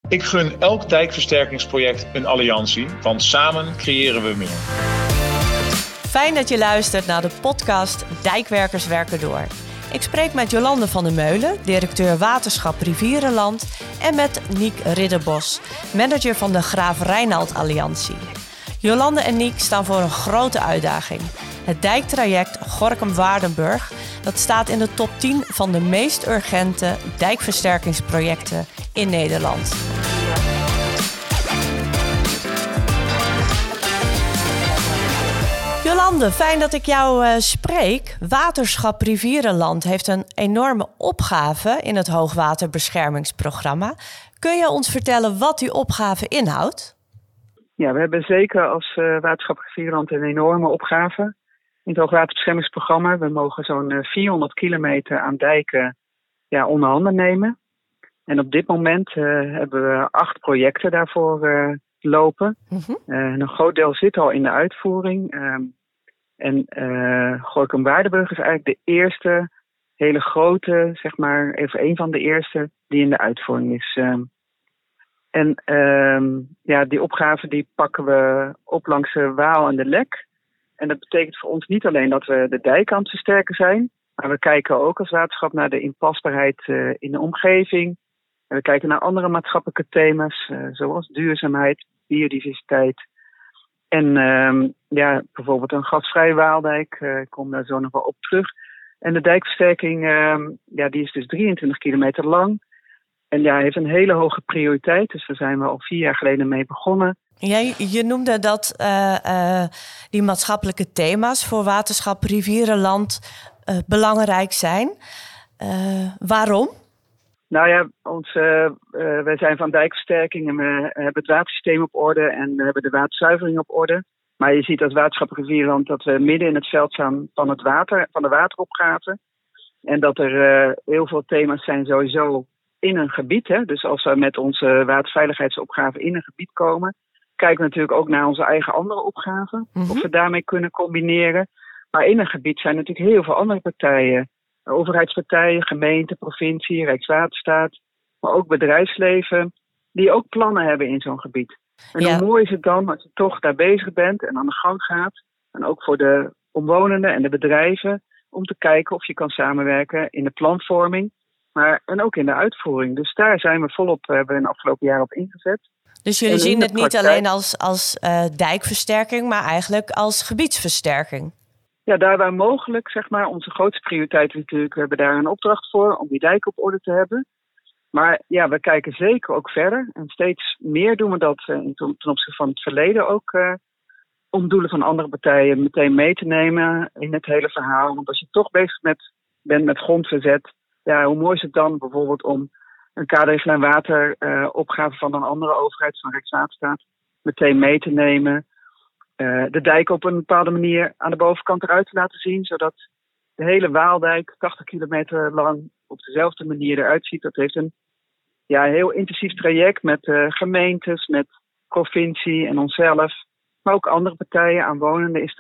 Ik gun elk dijkversterkingsproject een alliantie, want samen creëren we meer. Fijn dat je luistert naar de podcast Dijkwerkers werken door. Ik spreek met Jolande van der Meulen, directeur Waterschap Rivierenland, en met Niek Ridderbos, manager van de Graaf Reinoud Alliantie. Jolande en Niek staan voor een grote uitdaging. Het dijktraject Gorinchem-Waardenburg, dat staat in de top 10 van de meest urgente dijkversterkingsprojecten in Nederland. Jolande, fijn dat ik jou spreek. Waterschap Rivierenland heeft een enorme opgave in het hoogwaterbeschermingsprogramma. Kun je ons vertellen wat die opgave inhoudt? Ja, we hebben zeker als Waterschap Rivierenland een enorme opgave in het hoogwaterbeschermingsprogramma. We mogen zo'n 400 kilometer aan dijken onder handen nemen. En op dit moment hebben we 8 projecten daarvoor lopen. Een groot deel zit al in de uitvoering. Gorinchem-Waardenburg is eigenlijk de eerste hele grote, zeg maar, even een van de eerste die in de uitvoering is. Die opgave die pakken we op langs de Waal en de Lek. En dat betekent voor ons niet alleen dat we de dijk aan het versterken zijn, maar we kijken ook als waterschap naar de inpasbaarheid in de omgeving. En we kijken naar andere maatschappelijke thema's, zoals duurzaamheid, biodiversiteit. En bijvoorbeeld een gasvrije Waaldijk, ik kom daar zo nog wel op terug. En de dijkversterking, die is dus 23 kilometer lang. En heeft een hele hoge prioriteit, dus daar zijn we al 4 jaar geleden mee begonnen. Je noemde dat die maatschappelijke thema's voor Waterschap Rivierenland belangrijk zijn. Waarom? Nou ja, wij zijn van dijkversterking en we hebben het watersysteem op orde en we hebben de waterzuivering op orde. Maar je ziet als Waterschap Rivierenland dat we midden in het veld staan van het water, van de wateropgave. En dat er heel veel thema's zijn sowieso in een gebied. Hè? Dus als we met onze waterveiligheidsopgave in een gebied komen, kijken we natuurlijk ook naar onze eigen andere opgaven. Of we daarmee kunnen combineren. Maar in een gebied zijn natuurlijk heel veel andere partijen. Overheidspartijen, gemeente, provincie, Rijkswaterstaat. Maar ook bedrijfsleven die ook plannen hebben in zo'n gebied. En hoe mooi is het dan als je toch daar bezig bent en aan de gang gaat. En ook voor de omwonenden en de bedrijven. Om te kijken of je kan samenwerken in de planvorming. En ook in de uitvoering. Dus daar zijn we volop, hebben we in de afgelopen jaren op ingezet. Dus jullie zien het niet alleen als dijkversterking, maar eigenlijk als gebiedsversterking? Ja, daar waar mogelijk, zeg maar. Onze grootste prioriteit is natuurlijk, we hebben daar een opdracht voor om die dijk op orde te hebben. Maar we kijken zeker ook verder. En steeds meer doen we dat ten opzichte van het verleden ook. Om doelen van andere partijen meteen mee te nemen in het hele verhaal. Want als je toch bezig bent met grondverzet, hoe mooi is het dan bijvoorbeeld om een kaderrichtlijn wateropgave van een andere overheid, van Rijkswaterstaat, meteen mee te nemen. De dijk op een bepaalde manier aan de bovenkant eruit te laten zien, zodat de hele Waaldijk 80 kilometer lang op dezelfde manier eruit ziet. Dat heeft een heel intensief traject met gemeentes, met provincie en onszelf. Maar ook andere partijen, aanwonenden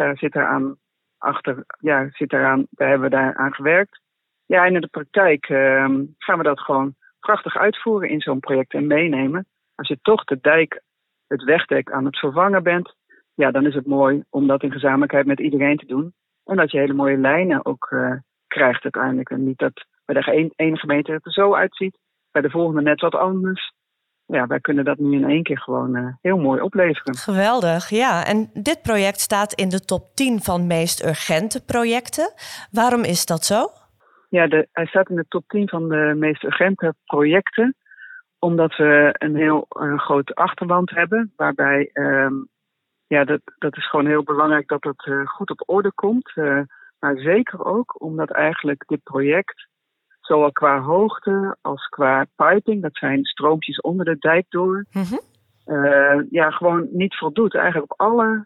daar hebben we daar aan gewerkt. Ja, en in de praktijk gaan we dat gewoon prachtig uitvoeren in zo'n project en meenemen. Als je toch de dijk, het wegdek aan het vervangen bent, dan is het mooi om dat in gezamenlijkheid met iedereen te doen. En dat je hele mooie lijnen ook krijgt uiteindelijk. En niet dat bij de ene gemeente het er zo uitziet, bij de volgende net wat anders. Wij kunnen dat nu in één keer gewoon heel mooi opleveren. Geweldig, ja. En dit project staat in de top 10 van meest urgente projecten. Waarom is dat zo? Ja, hij staat in de top 10 van de meest urgente projecten. Omdat we een heel grote achterwand hebben. Waarbij, dat is gewoon heel belangrijk dat het goed op orde komt. Maar zeker ook omdat eigenlijk dit project, zowel qua hoogte als qua piping, dat zijn stroompjes onder de dijk door, gewoon niet voldoet. Eigenlijk op alle,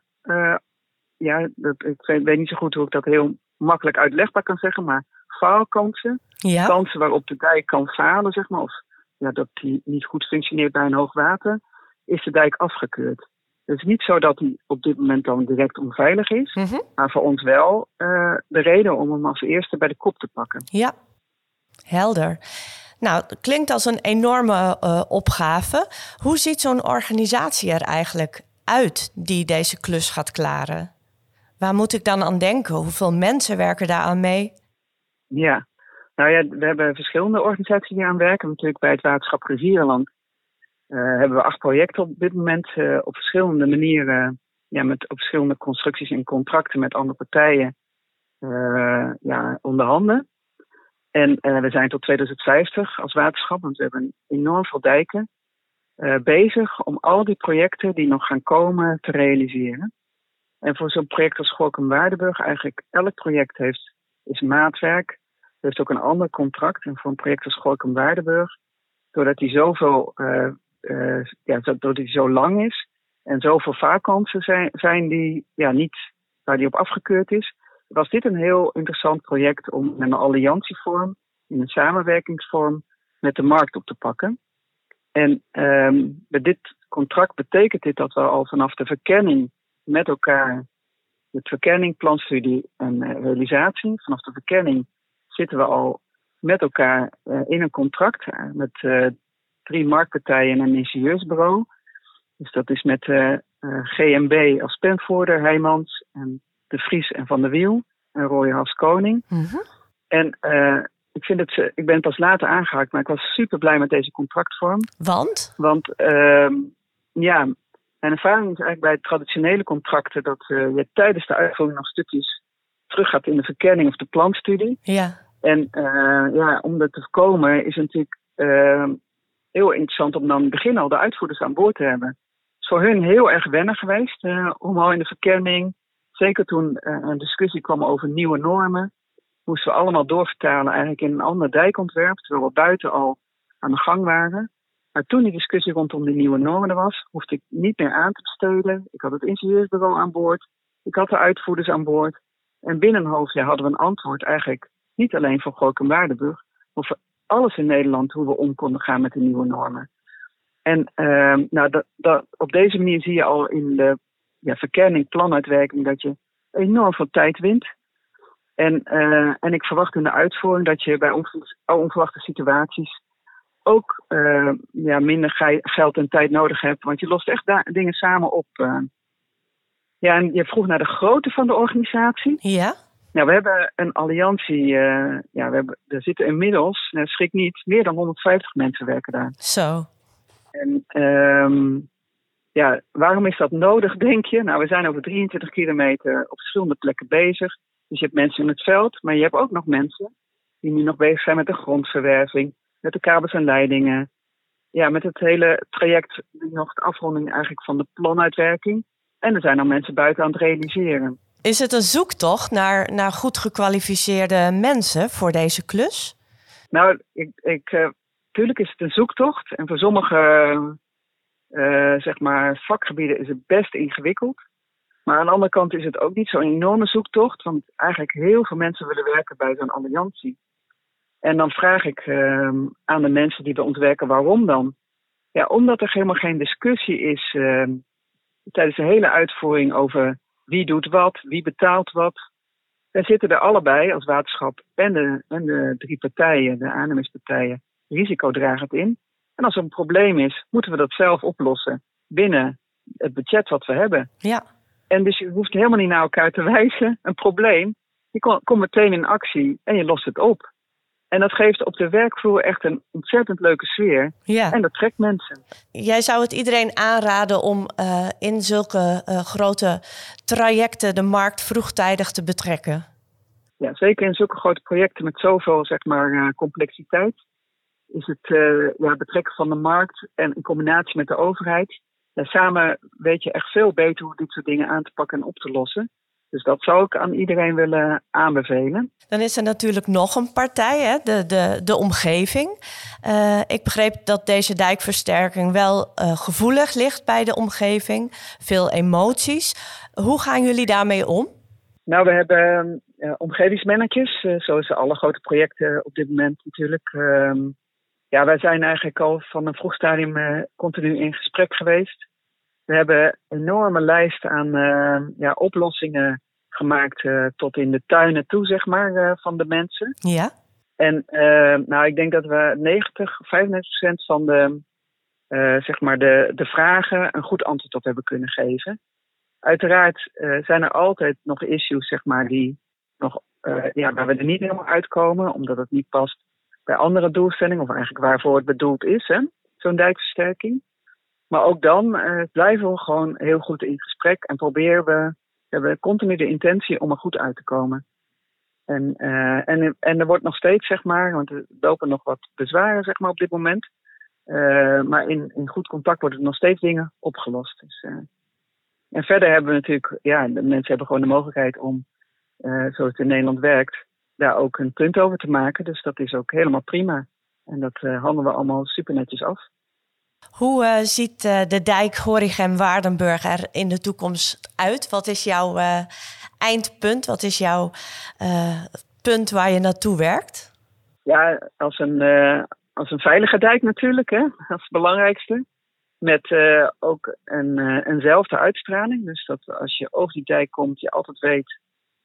ik weet niet zo goed hoe ik dat heel makkelijk uitlegbaar kan zeggen, maar faalkansen, kansen waarop de dijk kan falen, zeg maar, of dat die niet goed functioneert bij een hoog water, is de dijk afgekeurd. Het is niet zo dat hij op dit moment dan direct onveilig is, maar voor ons wel de reden om hem als eerste bij de kop te pakken. Ja, helder. Nou, dat klinkt als een enorme opgave. Hoe ziet zo'n organisatie er eigenlijk uit die deze klus gaat klaren? Waar moet ik dan aan denken? Hoeveel mensen werken daaraan mee? Ja, nou ja, we hebben verschillende organisaties die aan werken. Natuurlijk bij het Waterschap Rivierenland hebben we 8 projecten op dit moment op verschillende manieren, op verschillende constructies en contracten met andere partijen onder handen. En we zijn tot 2050 als waterschap, want we hebben enorm veel dijken, bezig om al die projecten die nog gaan komen te realiseren. En voor zo'n project als Gorinchem-Waardenburg, eigenlijk elk project is maatwerk. Heeft ook een ander contract. En voor een project als Gorinchem-Waardenburg, doordat die doordat die zo lang is en zoveel vaarkansen zijn die niet waar die op afgekeurd is, was dit een heel interessant project om in een alliantievorm, in een samenwerkingsvorm met de markt op te pakken. En bij dit contract betekent dit dat we al vanaf de verkenning met elkaar, het verkenning, planstudie en realisatie, vanaf de verkenning zitten we al met elkaar in een contract met 3 marktpartijen en een ingenieursbureau. Dus dat is met GMB als penvoerder, Heijmans en De Vries en Van der Wiel en Royal Koning. Mm-hmm. En ik ben pas later aangehaakt, maar ik was super blij met deze contractvorm. Want? Want mijn ervaring is eigenlijk bij traditionele contracten dat je tijdens de uitvoering nog stukjes terug gaat in de verkenning of de planstudie. Ja. En om dat te voorkomen is het natuurlijk heel interessant om dan in het begin al de uitvoerders aan boord te hebben. Het is voor hun heel erg wennen geweest om al in de verkenning, zeker toen een discussie kwam over nieuwe normen, moesten we allemaal doorvertalen eigenlijk in een ander dijkontwerp, terwijl we buiten al aan de gang waren. Maar toen die discussie rondom de nieuwe normen er was, hoefde ik niet meer aan te besteden. Ik had het ingenieursbureau aan boord, ik had de uitvoerders aan boord. En binnen een half jaar hadden we een antwoord eigenlijk niet alleen voor Gorinchem-Waardenburg, maar voor alles in Nederland hoe we om konden gaan met de nieuwe normen. En op deze manier zie je al in de verkenning, planuitwerking dat je enorm veel tijd wint. En ik verwacht in de uitvoering dat je bij onverwachte situaties ook minder geld en tijd nodig hebt. Want je lost echt dingen samen op. En je vroeg naar de grootte van de organisatie. Ja. Nou, we hebben een alliantie. Er zitten inmiddels, schrik niet, meer dan 150 mensen werken daar. Zo. En waarom is dat nodig, denk je? Nou, we zijn over 23 kilometer op verschillende plekken bezig. Dus je hebt mensen in het veld, maar je hebt ook nog mensen die nu nog bezig zijn met de grondverwerving, met de kabels en leidingen. Ja, met het hele traject, nog de afronding eigenlijk van de planuitwerking. En er zijn nog mensen buiten aan het realiseren. Is het een zoektocht naar goed gekwalificeerde mensen voor deze klus? Nou, tuurlijk is het een zoektocht. En voor sommige vakgebieden is het best ingewikkeld. Maar aan de andere kant is het ook niet zo'n enorme zoektocht. Want eigenlijk heel veel mensen willen werken bij zo'n alliantie. En dan vraag ik aan de mensen die bij ons werken, waarom dan? Ja, omdat er helemaal geen discussie is tijdens de hele uitvoering over wie doet wat, wie betaalt wat. Wij zitten er allebei als waterschap en de 3 partijen, de aannemerspartijen, risicodragend in. En als er een probleem is, moeten we dat zelf oplossen binnen het budget wat we hebben. Ja. En dus je hoeft helemaal niet naar elkaar te wijzen. Een probleem, je komt meteen in actie en je lost het op. En dat geeft op de werkvloer echt een ontzettend leuke sfeer. Ja. En dat trekt mensen. Jij zou het iedereen aanraden om in zulke grote trajecten de markt vroegtijdig te betrekken? Ja, zeker in zulke grote projecten met zoveel complexiteit is het betrekken van de markt en in combinatie met de overheid. Ja, samen weet je echt veel beter hoe dit soort dingen aan te pakken en op te lossen. Dus dat zou ik aan iedereen willen aanbevelen. Dan is er natuurlijk nog een partij, hè? De omgeving. Ik begreep dat deze dijkversterking wel gevoelig ligt bij de omgeving. Veel emoties. Hoe gaan jullie daarmee om? Nou, we hebben omgevingsmanagers, zoals alle grote projecten op dit moment natuurlijk. Wij zijn eigenlijk al van een vroeg stadium continu in gesprek geweest. We hebben een enorme lijst aan oplossingen gemaakt tot in de tuinen toe, van de mensen. Ja. En ik denk dat we 95% van de vragen een goed antwoord op hebben kunnen geven. Uiteraard zijn er altijd nog issues, die nog, waar we er niet helemaal uitkomen, omdat het niet past bij andere doelstellingen, of eigenlijk waarvoor het bedoeld is, hè? Zo'n dijkversterking. Maar ook dan blijven we gewoon heel goed in gesprek en we hebben continu de intentie om er goed uit te komen. En er wordt nog steeds, want er lopen nog wat bezwaren, op dit moment. Maar in goed contact worden er nog steeds dingen opgelost. Dus, en verder hebben we natuurlijk, de mensen hebben gewoon de mogelijkheid om, zoals het in Nederland werkt, daar ook een punt over te maken. Dus dat is ook helemaal prima. En dat handelen we allemaal super netjes af. Hoe ziet de dijk Gorinchem-Waardenburg er in de toekomst uit? Wat is jouw eindpunt? Wat is jouw punt waar je naartoe werkt? Ja, als een veilige dijk natuurlijk, hè, als het belangrijkste. Met ook eenzelfde uitstraling. Dus dat als je over die dijk komt, je altijd weet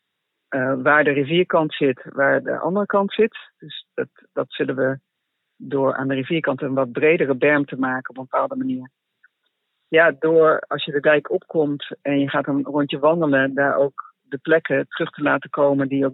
waar de rivierkant zit, waar de andere kant zit. Dus dat zullen we door aan de rivierkant een wat bredere berm te maken op een bepaalde manier. Ja, door als je de dijk opkomt en je gaat een rondje wandelen, daar ook de plekken terug te laten komen die ook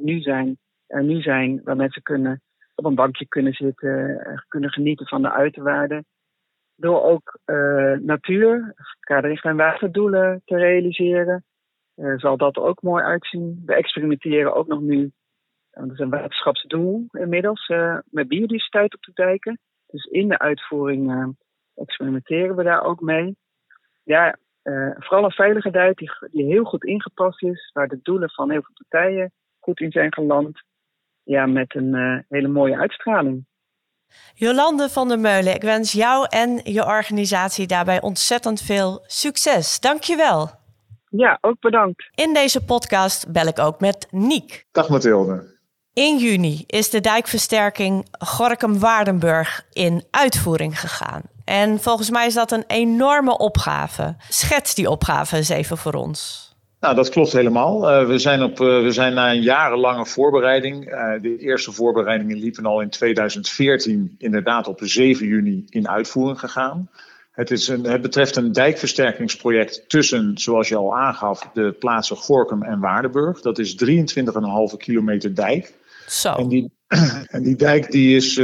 nu zijn, waar mensen op een bankje kunnen zitten, kunnen genieten van de uiterwaarden. Door ook natuur, kaderrichtlijn waterdoelen te realiseren, zal dat ook mooi uitzien. We experimenteren ook nog nu, dat is een waterschapsdoel inmiddels, met biodiversiteit op de dijken. Dus in de uitvoering experimenteren we daar ook mee. Ja, vooral een veilige dijk die heel goed ingepast is, waar de doelen van heel veel partijen goed in zijn geland. Ja, met een hele mooie uitstraling. Jolande van der Meulen, ik wens jou en je organisatie daarbij ontzettend veel succes. Dank je wel. Ja, ook bedankt. In deze podcast bel ik ook met Niek. Dag Mathilde. In juni is de dijkversterking Gorinchem-Waardenburg in uitvoering gegaan. En volgens mij is dat een enorme opgave. Schets die opgave eens even voor ons. Nou, dat klopt helemaal. We zijn na een jarenlange voorbereiding. De eerste voorbereidingen liepen al in 2014 inderdaad op 7 juni in uitvoering gegaan. Het betreft een dijkversterkingsproject tussen, zoals je al aangaf, de plaatsen Gorinchem en Waardenburg. Dat is 23,5 kilometer dijk. Zo. En die dijk die is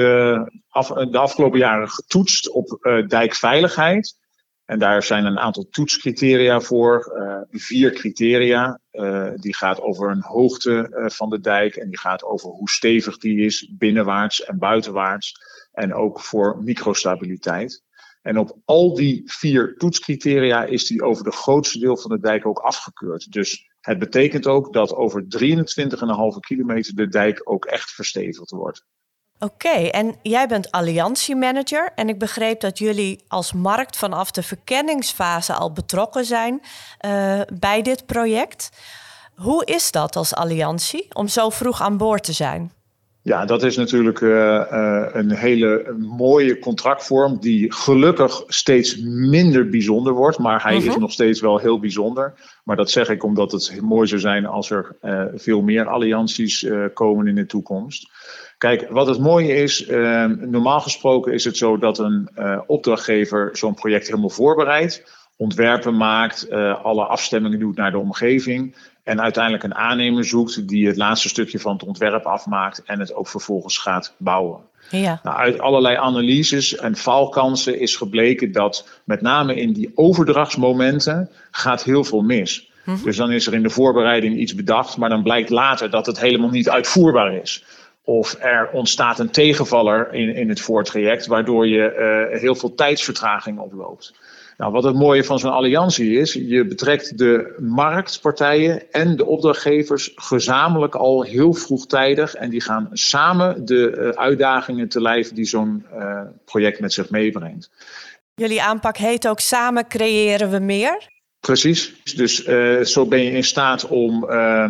de afgelopen jaren getoetst op dijkveiligheid. En daar zijn een aantal toetscriteria voor. 4 criteria. Die gaat over een hoogte van de dijk. En die gaat over hoe stevig die is, binnenwaarts en buitenwaarts. En ook voor microstabiliteit. En op al die 4 toetscriteria is die over de grootste deel van de dijk ook afgekeurd. Dus het betekent ook dat over 23,5 kilometer de dijk ook echt verstevigd wordt. Oké, en jij bent alliantiemanager en ik begreep dat jullie als markt vanaf de verkenningsfase al betrokken zijn bij dit project. Hoe is dat als alliantie om zo vroeg aan boord te zijn? Ja, dat is natuurlijk een hele mooie contractvorm die gelukkig steeds minder bijzonder wordt. Maar hij is nog steeds wel heel bijzonder. Maar dat zeg ik omdat het mooi zou zijn als er veel meer allianties komen in de toekomst. Kijk, wat het mooie is, normaal gesproken is het zo dat een opdrachtgever zo'n project helemaal voorbereidt. Ontwerpen maakt, alle afstemmingen doet naar de omgeving. En uiteindelijk een aannemer zoekt die het laatste stukje van het ontwerp afmaakt en het ook vervolgens gaat bouwen. Ja. Nou, uit allerlei analyses en faalkansen is gebleken dat met name in die overdrachtsmomenten gaat heel veel mis. Dus dan is er in de voorbereiding iets bedacht, maar dan blijkt later dat het helemaal niet uitvoerbaar is. Of er ontstaat een tegenvaller in het voortraject, waardoor je heel veel tijdsvertraging oploopt. Nou, wat het mooie van zo'n alliantie is, je betrekt de marktpartijen en de opdrachtgevers gezamenlijk al heel vroegtijdig. En die gaan samen de uitdagingen te lijf die zo'n project met zich meebrengt. Jullie aanpak heet ook Samen creëren we meer? Precies, dus zo ben je in staat om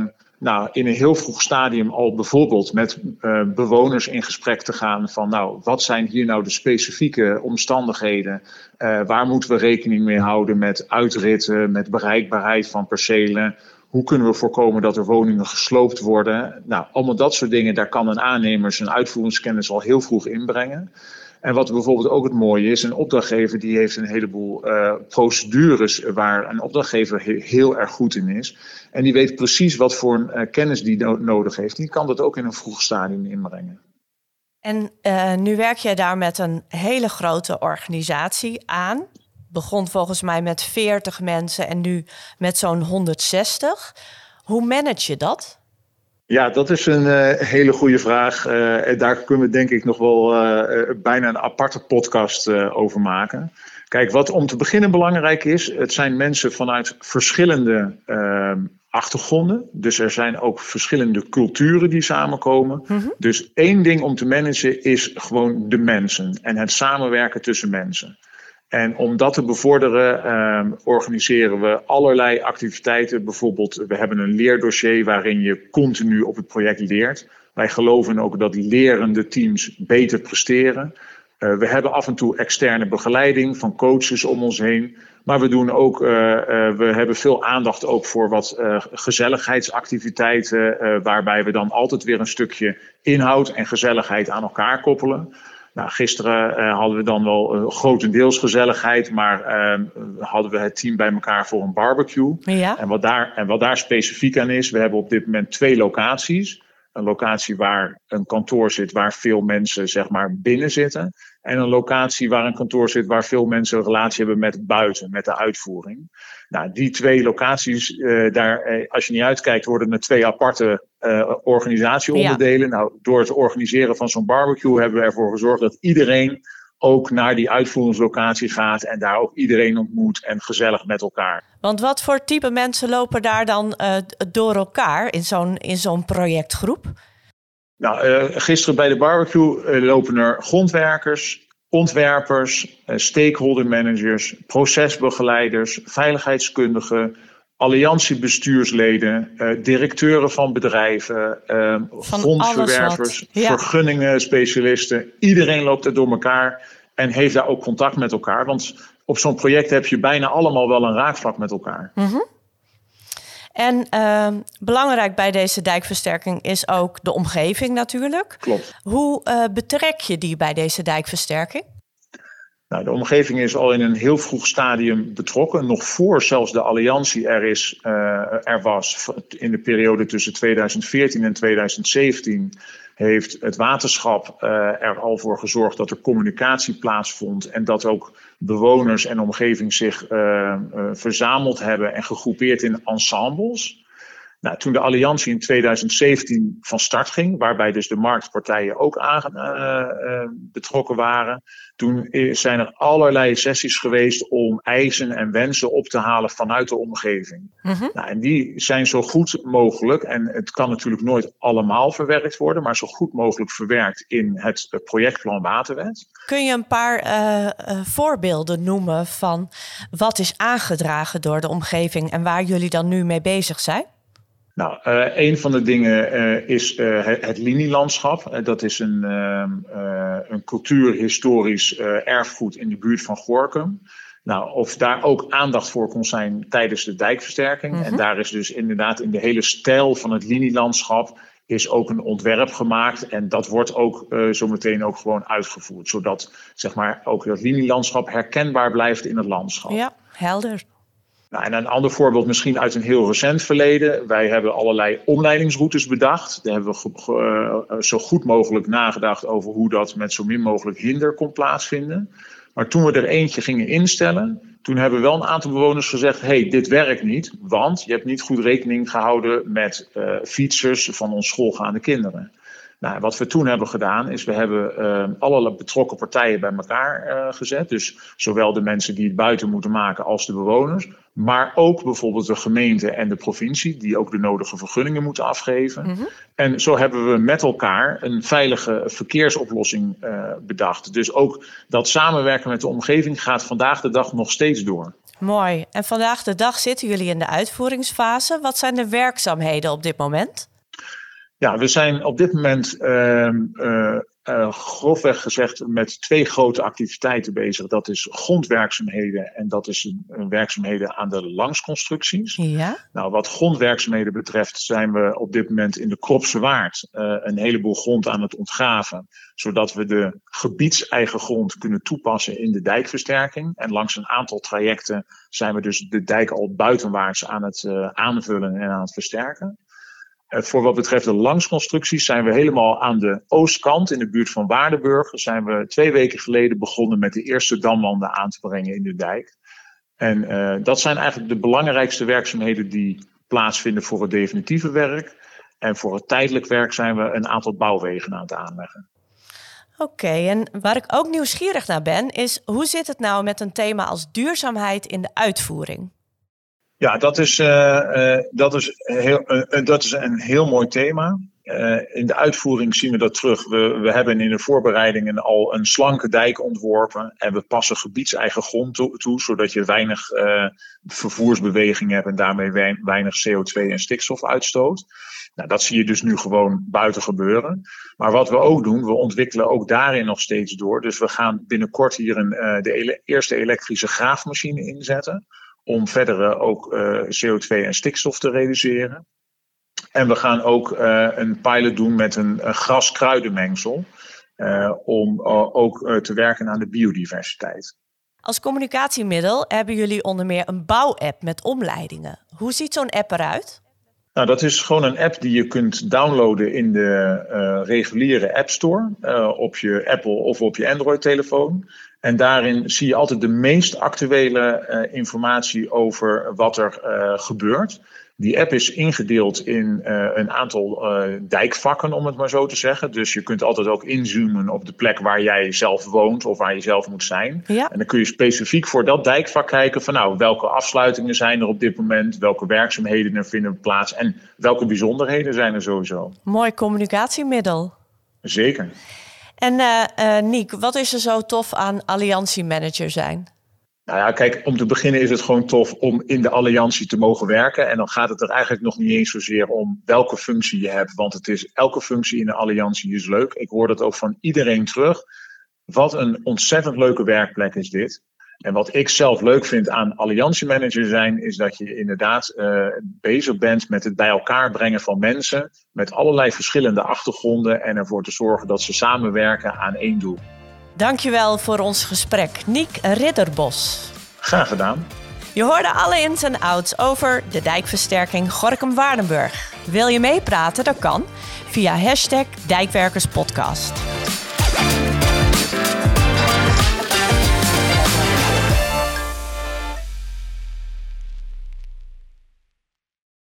in een heel vroeg stadium al bijvoorbeeld met bewoners in gesprek te gaan van wat zijn hier nou de specifieke omstandigheden? Waar moeten we rekening mee houden met uitritten, met bereikbaarheid van percelen? Hoe kunnen we voorkomen dat er woningen gesloopt worden? Nou, allemaal dat soort dingen, daar kan een aannemer zijn uitvoeringskennis al heel vroeg inbrengen. En wat bijvoorbeeld ook het mooie is, een opdrachtgever die heeft een heleboel procedures waar een opdrachtgever heel erg goed in is. En die weet precies wat voor een kennis die nodig heeft. Die kan dat ook in een vroeg stadium inbrengen. En nu werk jij daar met een hele grote organisatie aan. Begon volgens mij met 40 mensen en nu met zo'n 160. Hoe manage je dat? Ja, dat is een hele goede vraag. En daar kunnen we denk ik nog wel bijna een aparte podcast over maken. Kijk, wat om te beginnen belangrijk is, het zijn mensen vanuit verschillende achtergronden. Dus er zijn ook verschillende culturen die samenkomen. Mm-hmm. Dus één ding om te managen is gewoon de mensen en het samenwerken tussen mensen. En om dat te bevorderen organiseren we allerlei activiteiten. Bijvoorbeeld, we hebben een leerdossier waarin je continu op het project leert. Wij geloven ook dat lerende teams beter presteren. We hebben af en toe externe begeleiding van coaches om ons heen. Maar we doen ook, we hebben veel aandacht ook voor wat gezelligheidsactiviteiten. Waarbij we dan altijd weer een stukje inhoud en gezelligheid aan elkaar koppelen. Nou, gisteren hadden we dan wel grotendeels gezelligheid, maar hadden we het team bij elkaar voor een barbecue. Ja. En wat daar specifiek aan is, we hebben op dit moment 2 locaties. Een locatie waar een kantoor zit waar veel mensen zeg maar binnen zitten. En een locatie waar een kantoor zit waar veel mensen een relatie hebben met buiten, met de uitvoering. Nou, die 2 locaties, daar, als je niet uitkijkt, worden er 2 aparte organisatieonderdelen. Ja. Nou, door het organiseren van zo'n barbecue hebben we ervoor gezorgd dat iedereen ook naar die uitvoeringslocatie gaat en daar ook iedereen ontmoet en gezellig met elkaar. Want wat voor type mensen lopen daar dan door elkaar in zo'n projectgroep? Nou, gisteren bij de barbecue lopen er grondwerkers, ontwerpers, stakeholder managers, procesbegeleiders, veiligheidskundigen, alliantiebestuursleden, directeuren van bedrijven, grondverwervers, vergunningen specialisten. Iedereen loopt er door elkaar en heeft daar ook contact met elkaar. Want op zo'n project heb je bijna allemaal wel een raakvlak met elkaar. Mm-hmm. En belangrijk bij deze dijkversterking is ook de omgeving natuurlijk. Klopt. Hoe betrek je die bij deze dijkversterking? Nou, de omgeving is al in een heel vroeg stadium betrokken. Nog voor zelfs de alliantie er was. In de periode tussen 2014 en 2017 heeft het waterschap er al voor gezorgd dat er communicatie plaatsvond. En dat ook bewoners en omgeving zich verzameld hebben en gegroepeerd in ensembles. Nou, toen de alliantie in 2017 van start ging, waarbij dus de marktpartijen ook betrokken waren, toen zijn er allerlei sessies geweest om eisen en wensen op te halen vanuit de omgeving. Mm-hmm. Nou, en die zijn zo goed mogelijk, en het kan natuurlijk nooit allemaal verwerkt worden, maar zo goed mogelijk verwerkt in het projectplan Waterwet. Kun je een paar voorbeelden noemen van wat is aangedragen door de omgeving en waar jullie dan nu mee bezig zijn? Nou, een van de dingen is het linielandschap. Dat is een cultuurhistorisch erfgoed in de buurt van Gorinchem. Nou, of daar ook aandacht voor kon zijn tijdens de dijkversterking. Mm-hmm. En daar is dus inderdaad in de hele stijl van het linielandschap is ook een ontwerp gemaakt. En dat wordt ook zometeen ook gewoon uitgevoerd. Zodat zeg maar, ook dat linielandschap herkenbaar blijft in het landschap. Ja, helder. Nou, en een ander voorbeeld misschien uit een heel recent verleden. Wij hebben allerlei omleidingsroutes bedacht. Daar hebben we zo goed mogelijk nagedacht over hoe dat met zo min mogelijk hinder kon plaatsvinden. Maar toen we er eentje gingen instellen, toen hebben wel een aantal bewoners gezegd, hey, dit werkt niet, want je hebt niet goed rekening gehouden met fietsers van ons schoolgaande kinderen. Nou, wat we toen hebben gedaan is, we hebben alle betrokken partijen bij elkaar gezet. Dus zowel de mensen die het buiten moeten maken als de bewoners. Maar ook bijvoorbeeld de gemeente en de provincie, die ook de nodige vergunningen moeten afgeven. Mm-hmm. En zo hebben we met elkaar een veilige verkeersoplossing bedacht. Dus ook dat samenwerken met de omgeving gaat vandaag de dag nog steeds door. Mooi. En vandaag de dag zitten jullie in de uitvoeringsfase. Wat zijn de werkzaamheden op dit moment? Ja, we zijn op dit moment grofweg gezegd met 2 grote activiteiten bezig. Dat is grondwerkzaamheden en dat is werkzaamheden aan de langsconstructies. Ja. Nou, wat grondwerkzaamheden betreft zijn we op dit moment in de Kropse Waard een heleboel grond aan het ontgraven. Zodat we de gebiedseigen grond kunnen toepassen in de dijkversterking. En langs een aantal trajecten zijn we dus de dijk al buitenwaarts aan het aanvullen en aan het versterken. Voor wat betreft de langsconstructies zijn we helemaal aan de oostkant in de buurt van Waardenburg. Zijn we 2 weken geleden begonnen met de eerste damwanden aan te brengen in de dijk. En dat zijn eigenlijk de belangrijkste werkzaamheden die plaatsvinden voor het definitieve werk. En voor het tijdelijk werk zijn we een aantal bouwwegen aan het aanleggen. Oké, en waar ik ook nieuwsgierig naar ben, is hoe zit het nou met een thema als duurzaamheid in de uitvoering? Ja, dat is een heel mooi thema. In de uitvoering zien we dat terug. We hebben in de voorbereidingen al een slanke dijk ontworpen. En we passen gebiedseigen grond toe, zodat je weinig vervoersbeweging hebt en daarmee weinig CO2 en stikstof uitstoot. Nou, dat zie je dus nu gewoon buiten gebeuren. Maar wat we ook doen, we ontwikkelen ook daarin nog steeds door. Dus we gaan binnenkort hier de eerste elektrische graafmachine inzetten. Om verdere ook CO2 en stikstof te reduceren. En we gaan ook een pilot doen met een gras-kruidenmengsel. Om ook te werken aan de biodiversiteit. Als communicatiemiddel hebben jullie onder meer een bouwapp met omleidingen. Hoe ziet zo'n app eruit? Nou, dat is gewoon een app die je kunt downloaden in de reguliere App Store. Op je Apple of op je Android-telefoon. En daarin zie je altijd de meest actuele informatie over wat er gebeurt. Die app is ingedeeld in een aantal dijkvakken, om het maar zo te zeggen. Dus je kunt altijd ook inzoomen op de plek waar jij zelf woont of waar je zelf moet zijn. Ja. En dan kun je specifiek voor dat dijkvak kijken van nou, welke afsluitingen zijn er op dit moment, welke werkzaamheden er vinden plaats en welke bijzonderheden zijn er sowieso. Mooi communicatiemiddel. Zeker. En Niek, wat is er zo tof aan alliantiemanager zijn? Nou ja, kijk, om te beginnen is het gewoon tof om in de alliantie te mogen werken. En dan gaat het er eigenlijk nog niet eens zozeer om welke functie je hebt. Want elke functie in de alliantie is leuk. Ik hoor dat ook van iedereen terug. Wat een ontzettend leuke werkplek is dit. En wat ik zelf leuk vind aan alliantiemanager zijn, is dat je inderdaad bezig bent met het bij elkaar brengen van mensen met allerlei verschillende achtergronden en ervoor te zorgen dat ze samenwerken aan één doel. Dankjewel voor ons gesprek, Niek Ridderbos. Graag gedaan. Je hoorde alle ins en outs over de dijkversterking Gorinchem-Waardenburg. Wil je meepraten? Dat kan via #Dijkwerkerspodcast.